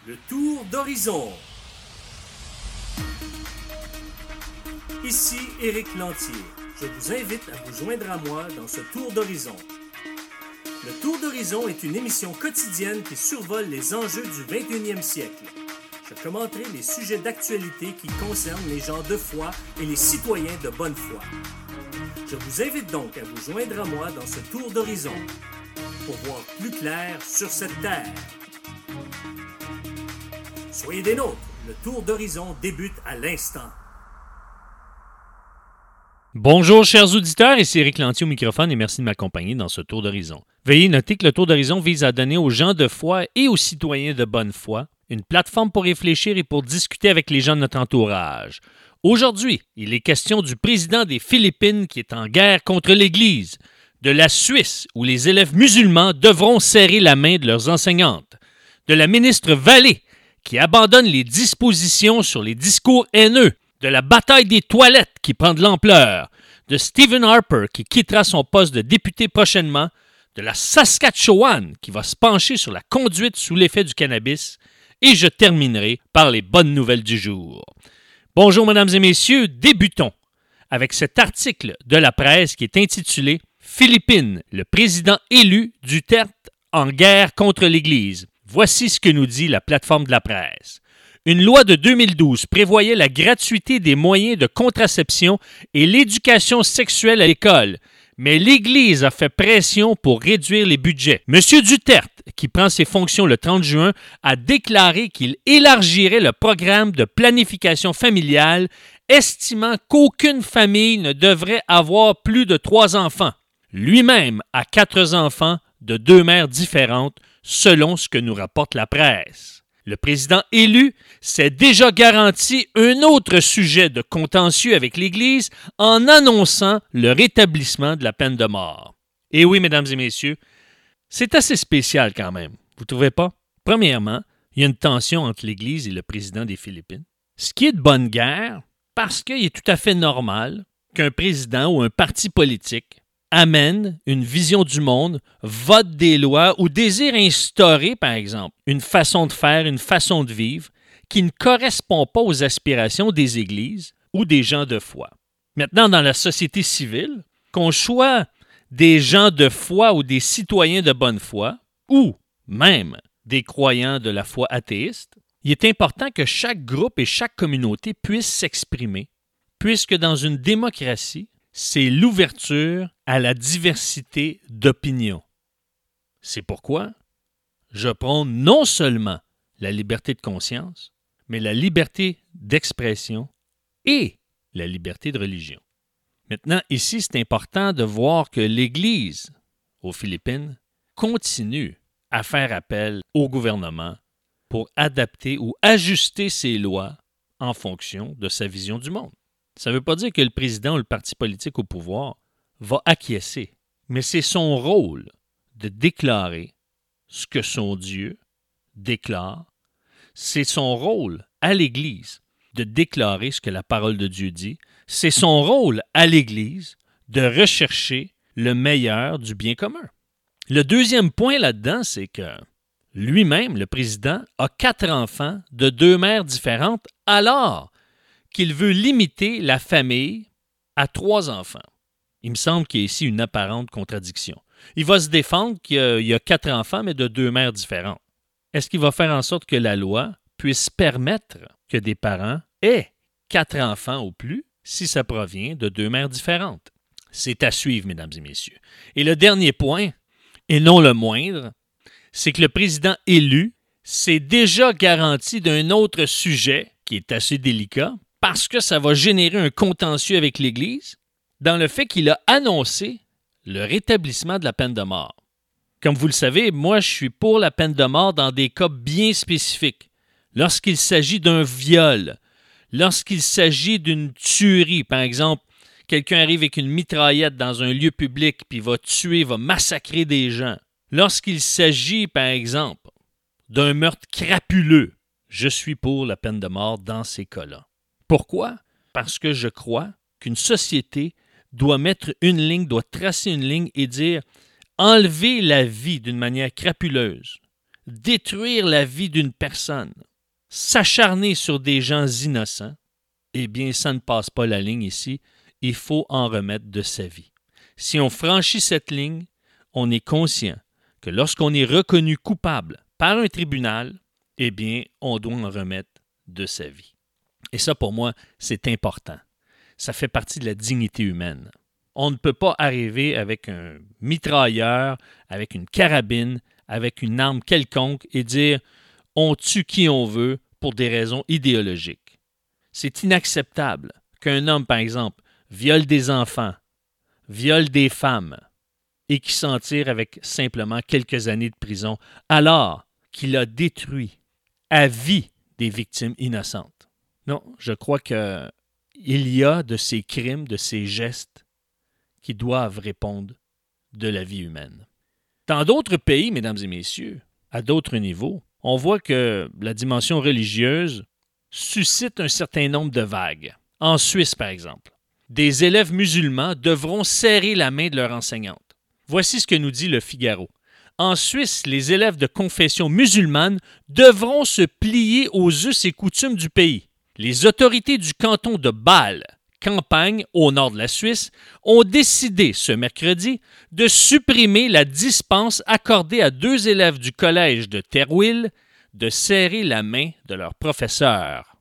Le tour d'horizon. Ici Éric Lantier. Je vous invite à vous joindre à moi dans ce tour d'horizon. Le tour d'horizon est une émission quotidienne qui survole les enjeux du 21e siècle. Je commenterai les sujets d'actualité qui concernent les gens de foi et les citoyens de bonne foi. Je vous invite donc à vous joindre à moi dans ce tour d'horizon pour voir plus clair sur cette terre. Soyez des nôtres, le tour d'horizon débute à l'instant. Bonjour chers auditeurs, ici Éric Lantier au microphone et merci de m'accompagner dans ce tour d'horizon. Veuillez noter que le tour d'horizon vise à donner aux gens de foi et aux citoyens de bonne foi une plateforme pour réfléchir et pour discuter avec les gens de notre entourage. Aujourd'hui, il est question du président des Philippines qui est en guerre contre l'Église, de la Suisse où les élèves musulmans devront serrer la main de leurs enseignantes, de la ministre Vallée qui abandonne les dispositions sur les discours haineux, de la bataille des toilettes qui prend de l'ampleur, de Stephen Harper qui quittera son poste de député prochainement, de la Saskatchewan qui va se pencher sur la conduite sous l'effet du cannabis, et je terminerai par les bonnes nouvelles du jour. Bonjour mesdames et messieurs, débutons avec cet article de la presse qui est intitulé « Philippines, le président élu Duterte en guerre contre l'Église ». Voici ce que nous dit la plateforme de la presse. Une loi de 2012 prévoyait la gratuité des moyens de contraception et l'éducation sexuelle à l'école, mais l'Église a fait pression pour réduire les budgets. M. Duterte, qui prend ses fonctions le 30 juin, a déclaré qu'il élargirait le programme de planification familiale, estimant qu'aucune famille ne devrait avoir plus de 3 enfants. Lui-même a 4 enfants de 2 mères différentes, selon ce que nous rapporte la presse. Le président élu s'est déjà garanti un autre sujet de contentieux avec l'Église en annonçant le rétablissement de la peine de mort. Et oui, mesdames et messieurs, c'est assez spécial quand même, vous ne trouvez pas? Premièrement, il y a une tension entre l'Église et le président des Philippines, ce qui est de bonne guerre parce qu'il est tout à fait normal qu'un président ou un parti politique amène une vision du monde, vote des lois ou désire instaurer, par exemple, une façon de faire, une façon de vivre qui ne correspond pas aux aspirations des églises ou des gens de foi. Maintenant, dans la société civile, qu'on soit des gens de foi ou des citoyens de bonne foi, ou même des croyants de la foi athéiste, il est important que chaque groupe et chaque communauté puisse s'exprimer, puisque dans une démocratie, c'est l'ouverture à la diversité d'opinions. C'est pourquoi je prône non seulement la liberté de conscience, mais la liberté d'expression et la liberté de religion. Maintenant, ici, c'est important de voir que l'Église aux Philippines continue à faire appel au gouvernement pour adapter ou ajuster ses lois en fonction de sa vision du monde. Ça ne veut pas dire que le président ou le parti politique au pouvoir va acquiescer, mais c'est son rôle de déclarer ce que son Dieu déclare. C'est son rôle à l'Église de déclarer ce que la parole de Dieu dit. C'est son rôle à l'Église de rechercher le meilleur du bien commun. Le deuxième point là-dedans, c'est que lui-même, le président, a 4 enfants de 2 mères différentes alors qu'il veut limiter la famille à 3 enfants. Il me semble qu'il y a ici une apparente contradiction. Il va se défendre qu'il y a 4 enfants, mais de 2 mères différentes. Est-ce qu'il va faire en sorte que la loi puisse permettre que des parents aient 4 enfants ou plus si ça provient de 2 mères différentes? C'est à suivre, mesdames et messieurs. Et le dernier point, et non le moindre, c'est que le président élu s'est déjà garanti d'un autre sujet qui est assez délicat, parce que ça va générer un contentieux avec l'Église, dans le fait qu'il a annoncé le rétablissement de la peine de mort. Comme vous le savez, moi, je suis pour la peine de mort dans des cas bien spécifiques. Lorsqu'il s'agit d'un viol, lorsqu'il s'agit d'une tuerie, par exemple, quelqu'un arrive avec une mitraillette dans un lieu public puis va tuer, va massacrer des gens. Lorsqu'il s'agit, par exemple, d'un meurtre crapuleux, je suis pour la peine de mort dans ces cas-là. Pourquoi? Parce que je crois qu'une société doit mettre une ligne, doit tracer une ligne et dire enlever la vie d'une manière crapuleuse, détruire la vie d'une personne, s'acharner sur des gens innocents, eh bien, ça ne passe pas la ligne ici. Il faut en remettre de sa vie. Si on franchit cette ligne, on est conscient que lorsqu'on est reconnu coupable par un tribunal, eh bien, on doit en remettre de sa vie. Et ça, pour moi, c'est important. Ça fait partie de la dignité humaine. On ne peut pas arriver avec un mitrailleur, avec une carabine, avec une arme quelconque et dire « on tue qui on veut pour des raisons idéologiques ». C'est inacceptable qu'un homme, par exemple, viole des enfants, viole des femmes et qui s'en tire avec simplement quelques années de prison alors qu'il a détruit à vie des victimes innocentes. Non, je crois qu'il y a de ces crimes, de ces gestes qui doivent répondre de la vie humaine. Dans d'autres pays, mesdames et messieurs, à d'autres niveaux, on voit que la dimension religieuse suscite un certain nombre de vagues. En Suisse, par exemple, des élèves musulmans devront serrer la main de leur enseignante. Voici ce que nous dit le Figaro. En Suisse, les élèves de confession musulmane devront se plier aux us et coutumes du pays. Les autorités du canton de Bâle, campagne au nord de la Suisse, ont décidé ce mercredi de supprimer la dispense accordée à 2 élèves du collège de Terwil de serrer la main de leur professeur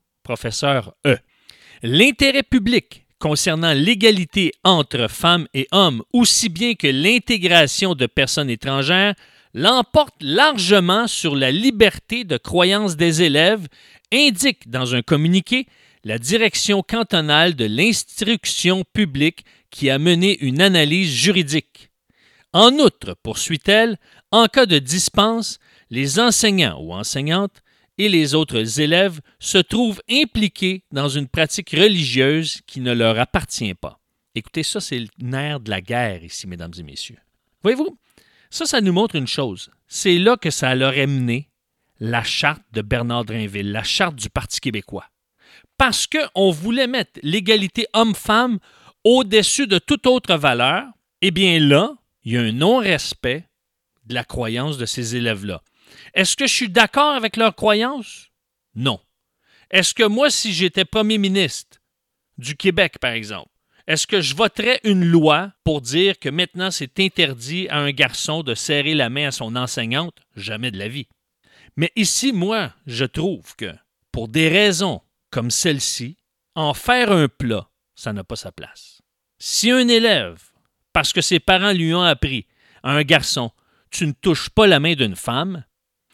E. L'intérêt public concernant l'égalité entre femmes et hommes, aussi bien que l'intégration de personnes étrangères, l'emporte largement sur la liberté de croyance des élèves, indique dans un communiqué la direction cantonale de l'instruction publique qui a mené une analyse juridique. En outre, poursuit-elle, en cas de dispense, les enseignants ou enseignantes et les autres élèves se trouvent impliqués dans une pratique religieuse qui ne leur appartient pas. Écoutez, ça, c'est le nerf de la guerre ici, mesdames et messieurs. Voyez-vous, ça nous montre une chose. C'est là que ça leur a mené la charte de Bernard Drinville, la charte du Parti québécois. Parce qu'on voulait mettre l'égalité homme-femme au-dessus de toute autre valeur, eh bien là, il y a un non-respect de la croyance de ces élèves-là. Est-ce que je suis d'accord avec leur croyance? Non. Est-ce que moi, si j'étais premier ministre du Québec, par exemple, est-ce que je voterais une loi pour dire que maintenant c'est interdit à un garçon de serrer la main à son enseignante? Jamais de la vie. Mais ici, moi, je trouve que pour des raisons comme celle-ci, en faire un plat, ça n'a pas sa place. Si un élève, parce que ses parents lui ont appris à un garçon, tu ne touches pas la main d'une femme,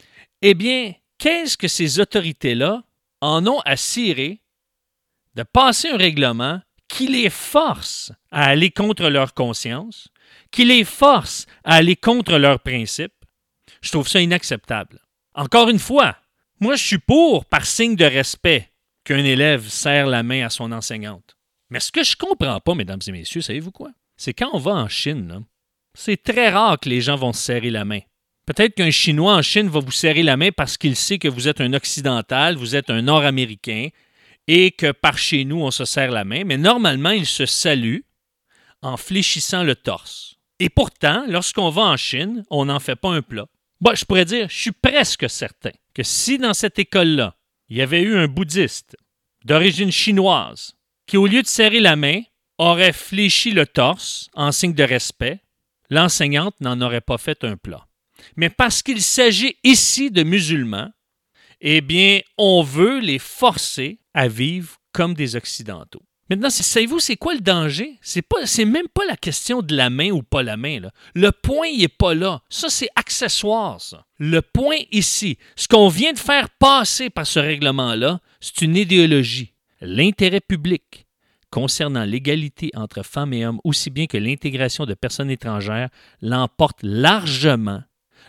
eh bien, qu'est-ce que ces autorités-là en ont à cirer de passer un règlement qui les force à aller contre leur conscience, qui les force à aller contre leurs principes? Je trouve ça inacceptable. Encore une fois, moi je suis pour, par signe de respect, qu'un élève serre la main à son enseignante. Mais ce que je ne comprends pas, mesdames et messieurs, savez-vous quoi? C'est quand on va en Chine, là, c'est très rare que les gens vont se serrer la main. Peut-être qu'un Chinois en Chine va vous serrer la main parce qu'il sait que vous êtes un Occidental, vous êtes un Nord-Américain, et que par chez nous, on se serre la main, mais normalement, il se salue en fléchissant le torse. Et pourtant, lorsqu'on va en Chine, on n'en fait pas un plat. Bon, je pourrais dire, je suis presque certain que si dans cette école-là, il y avait eu un bouddhiste d'origine chinoise qui, au lieu de serrer la main, aurait fléchi le torse en signe de respect, l'enseignante n'en aurait pas fait un plat. Mais parce qu'il s'agit ici de musulmans, eh bien, on veut les forcer à vivre comme des Occidentaux. Maintenant, savez-vous, c'est quoi le danger? C'est même pas la question de la main ou pas la main, là. Le point, il n'est pas là. Ça, c'est accessoire, ça. Le point ici, ce qu'on vient de faire passer par ce règlement-là, c'est une idéologie. L'intérêt public concernant l'égalité entre femmes et hommes, aussi bien que l'intégration de personnes étrangères, l'emporte largement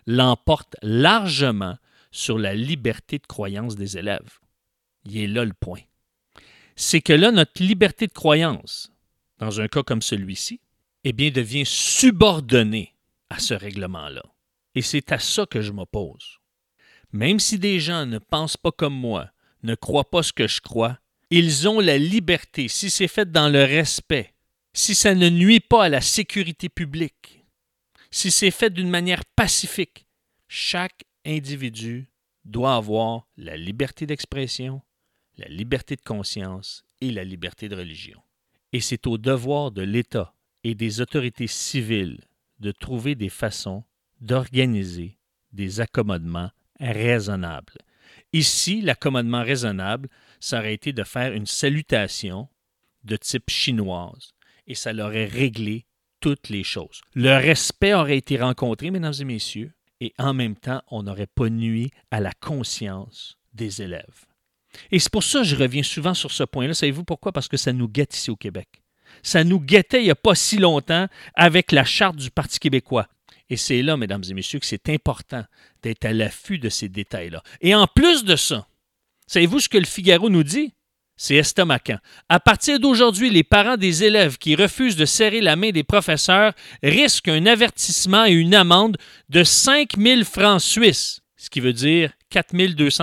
sur la liberté de croyance des élèves. Il est là le point. C'est que là, notre liberté de croyance, dans un cas comme celui-ci, eh bien, devient subordonnée à ce règlement-là. Et c'est à ça que je m'oppose. Même si des gens ne pensent pas comme moi, ne croient pas ce que je crois, ils ont la liberté, si c'est fait dans le respect, si ça ne nuit pas à la sécurité publique, si c'est fait d'une manière pacifique. Chaque individu doit avoir la liberté d'expression, la liberté de conscience et la liberté de religion. Et c'est au devoir de l'État et des autorités civiles de trouver des façons d'organiser des accommodements raisonnables. Ici, l'accommodement raisonnable, ça aurait été de faire une salutation de type chinoise et ça leur aurait réglé toutes les choses. Le respect aurait été rencontré, mesdames et messieurs, et en même temps, on n'aurait pas nui à la conscience des élèves. Et c'est pour ça que je reviens souvent sur ce point-là. Savez-vous pourquoi? Parce que ça nous guette ici au Québec. Ça nous guettait il n'y a pas si longtemps avec la charte du Parti québécois. Et c'est là, mesdames et messieurs, que c'est important d'être à l'affût de ces détails-là. Et en plus de ça, savez-vous ce que le Figaro nous dit? C'est estomaquant. À partir d'aujourd'hui, les parents des élèves qui refusent de serrer la main des professeurs risquent un avertissement et une amende de 5 000 francs suisses, ce qui veut dire 4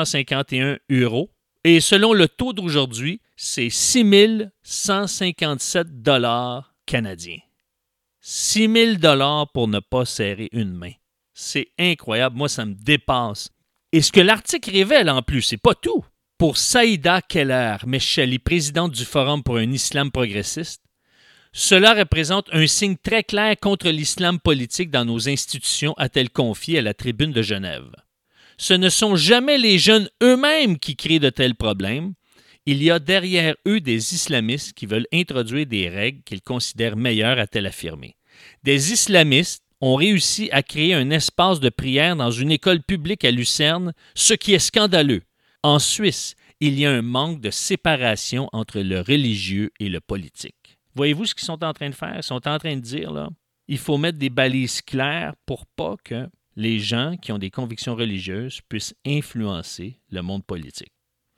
251 €. Et selon le taux d'aujourd'hui, c'est 6 157 $ canadiens. 6 000 $ pour ne pas serrer une main. C'est incroyable. Moi, ça me dépasse. Et ce que l'article révèle en plus, c'est pas tout. Pour Saïda Keller Meshali, présidente du Forum pour un islam progressiste, cela représente un signe très clair contre l'islam politique dans nos institutions, a-t-elle confié à la Tribune de Genève. Ce ne sont jamais les jeunes eux-mêmes qui créent de tels problèmes. Il y a derrière eux des islamistes qui veulent introduire des règles qu'ils considèrent meilleures, a-t-elle affirmé. Des islamistes ont réussi à créer un espace de prière dans une école publique à Lucerne, ce qui est scandaleux. En Suisse, il y a un manque de séparation entre le religieux et le politique. Voyez-vous ce qu'ils sont en train de faire? Ils sont en train de dire, là, il faut mettre des balises claires pour pas que les gens qui ont des convictions religieuses puissent influencer le monde politique.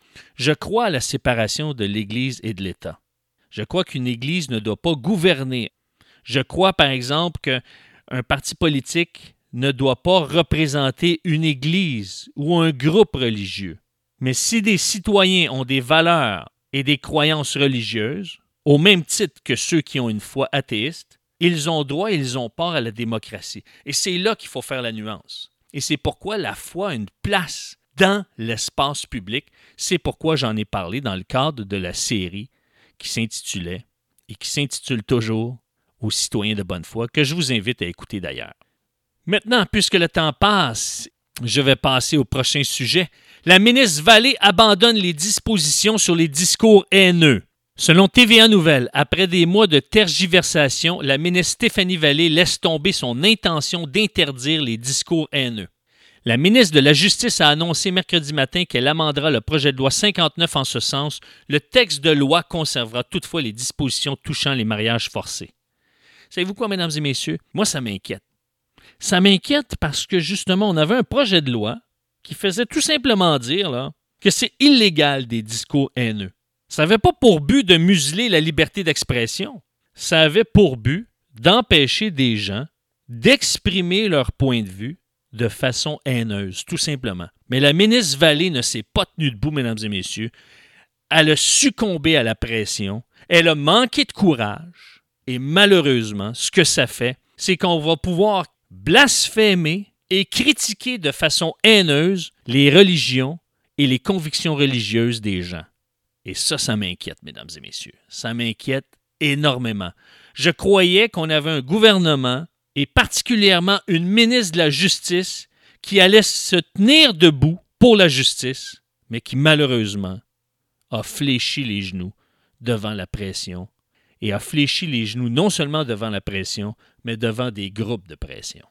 Je crois à la séparation de l'Église et de l'État. Je crois qu'une Église ne doit pas gouverner. Je crois, par exemple, qu'un parti politique ne doit pas représenter une Église ou un groupe religieux. Mais si des citoyens ont des valeurs et des croyances religieuses, au même titre que ceux qui ont une foi athéiste, ils ont droit et ils ont part à la démocratie. Et c'est là qu'il faut faire la nuance. Et c'est pourquoi la foi a une place dans l'espace public. C'est pourquoi j'en ai parlé dans le cadre de la série qui s'intitulait et qui s'intitule toujours « Aux citoyens de bonne foi », que je vous invite à écouter d'ailleurs. Maintenant, puisque le temps passe, je vais passer au prochain sujet. La ministre Vallée abandonne les dispositions sur les discours haineux. Selon TVA Nouvelles, après des mois de tergiversation, la ministre Stéphanie Vallée laisse tomber son intention d'interdire les discours haineux. La ministre de la Justice a annoncé mercredi matin qu'elle amendera le projet de loi 59 en ce sens. Le texte de loi conservera toutefois les dispositions touchant les mariages forcés. Savez-vous quoi, mesdames et messieurs? Moi, ça m'inquiète. Ça m'inquiète parce que, justement, on avait un projet de loi qui faisait tout simplement dire là, que c'est illégal des discours haineux. Ça n'avait pas pour but de museler la liberté d'expression. Ça avait pour but d'empêcher des gens d'exprimer leur point de vue de façon haineuse, tout simplement. Mais la ministre Vallée ne s'est pas tenue debout, mesdames et messieurs. Elle a succombé à la pression. Elle a manqué de courage. Et malheureusement, ce que ça fait, c'est qu'on va pouvoir blasphémer et critiquer de façon haineuse les religions et les convictions religieuses des gens. Et ça m'inquiète, mesdames et messieurs. Ça m'inquiète énormément. Je croyais qu'on avait un gouvernement et particulièrement une ministre de la Justice qui allait se tenir debout pour la justice, mais qui malheureusement a fléchi les genoux devant la pression et a fléchi les genoux non seulement devant la pression, mais devant des groupes de pression.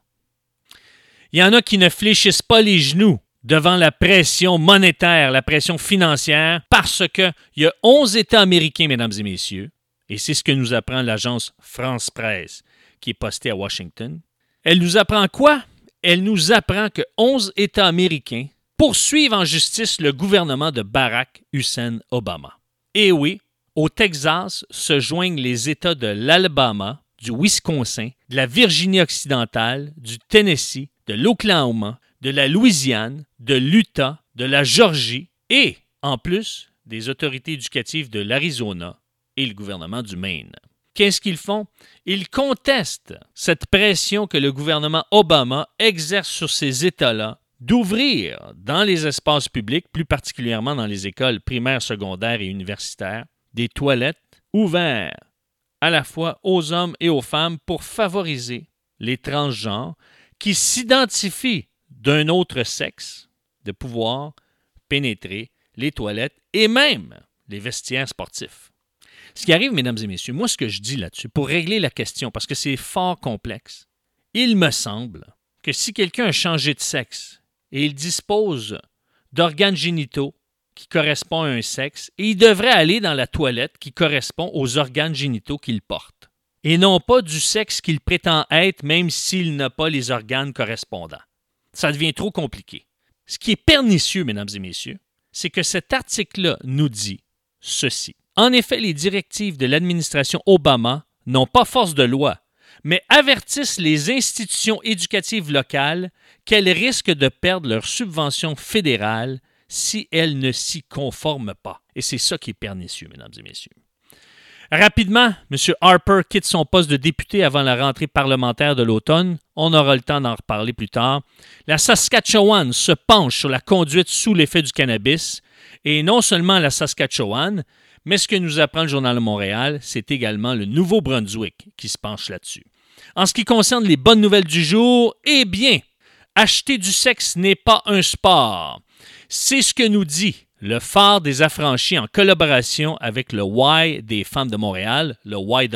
Il y en a qui ne fléchissent pas les genoux devant la pression monétaire, la pression financière, parce qu'il y a 11 États américains, mesdames et messieurs, et c'est ce que nous apprend l'agence France Presse, qui est postée à Washington. Elle nous apprend quoi? Elle nous apprend que 11 États américains poursuivent en justice le gouvernement de Barack Hussein Obama. Et oui, au Texas se joignent les États de l'Alabama, du Wisconsin, de la Virginie-Occidentale, du Tennessee, de l'Oklahoma, de la Louisiane, de l'Utah, de la Georgie et, en plus, des autorités éducatives de l'Arizona et le gouvernement du Maine. Qu'est-ce qu'ils font? Ils contestent cette pression que le gouvernement Obama exerce sur ces États-là, d'ouvrir dans les espaces publics, plus particulièrement dans les écoles primaires, secondaires et universitaires, des toilettes ouvertes à la fois aux hommes et aux femmes pour favoriser les transgenres qui s'identifient d'un autre sexe de pouvoir pénétrer les toilettes et même les vestiaires sportifs. Ce qui arrive, mesdames et messieurs, moi ce que je dis là-dessus, pour régler la question, parce que c'est fort complexe, il me semble que si quelqu'un a changé de sexe et il dispose d'organes génitaux qui correspondent à un sexe, et il devrait aller dans la toilette qui correspond aux organes génitaux qu'il porte, et non pas du sexe qu'il prétend être même s'il n'a pas les organes correspondants. Ça devient trop compliqué. Ce qui est pernicieux, mesdames et messieurs, c'est que cet article-là nous dit ceci. En effet, les directives de l'administration Obama n'ont pas force de loi, mais avertissent les institutions éducatives locales qu'elles risquent de perdre leur subvention fédérale si elles ne s'y conforment pas. Et c'est ça qui est pernicieux, mesdames et messieurs. Rapidement, M. Harper quitte son poste de député avant la rentrée parlementaire de l'automne. On aura le temps d'en reparler plus tard. La Saskatchewan se penche sur la conduite sous l'effet du cannabis. Et non seulement la Saskatchewan, mais ce que nous apprend le Journal de Montréal, c'est également le Nouveau-Brunswick qui se penche là-dessus. En ce qui concerne les bonnes nouvelles du jour, eh bien, acheter du sexe n'est pas un sport. C'est ce que nous dit le Phare des affranchis en collaboration avec le Y des femmes de Montréal, le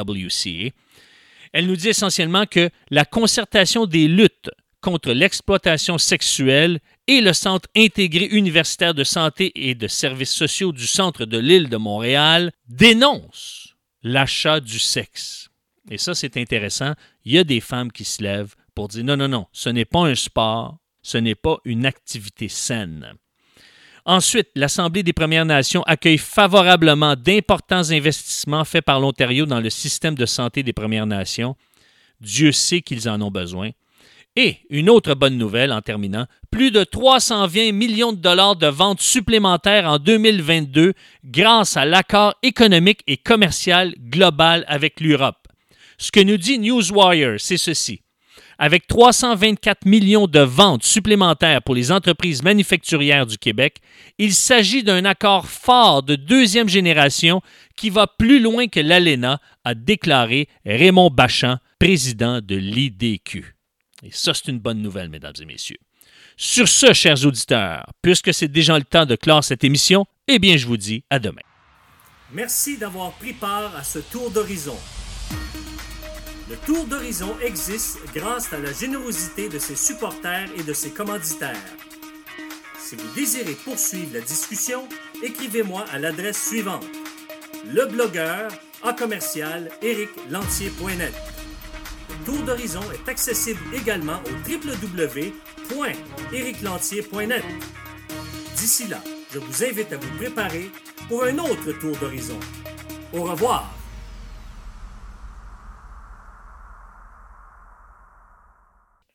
YWCA. Elle nous dit essentiellement que la concertation des luttes contre l'exploitation sexuelle et le Centre intégré universitaire de santé et de services sociaux du centre de l'île de Montréal dénoncent l'achat du sexe. Et ça, c'est intéressant. Il y a des femmes qui se lèvent pour dire non, ce n'est pas un sport, ce n'est pas une activité saine. Ensuite, l'Assemblée des Premières Nations accueille favorablement d'importants investissements faits par l'Ontario dans le système de santé des Premières Nations. Dieu sait qu'ils en ont besoin. Et une autre bonne nouvelle en terminant, plus de 320 millions de dollars de ventes supplémentaires en 2022 grâce à l'accord économique et commercial global avec l'Europe. Ce que nous dit Newswire, c'est ceci. Avec 324 millions de ventes supplémentaires pour les entreprises manufacturières du Québec, il s'agit d'un accord fort de deuxième génération qui va plus loin que l'ALENA, a déclaré Raymond Bachand, président de l'IDQ. Et ça, c'est une bonne nouvelle, mesdames et messieurs. Sur ce, chers auditeurs, puisque c'est déjà le temps de clore cette émission, eh bien, je vous dis à demain. Merci d'avoir pris part à ce tour d'horizon. Le Tour d'Horizon existe grâce à la générosité de ses supporters et de ses commanditaires. Si vous désirez poursuivre la discussion, écrivez-moi à l'adresse suivante: leblogueur@ericlantier.net. Le Tour d'Horizon est accessible également au www.ericlantier.net. D'ici là, je vous invite à vous préparer pour un autre Tour d'Horizon. Au revoir!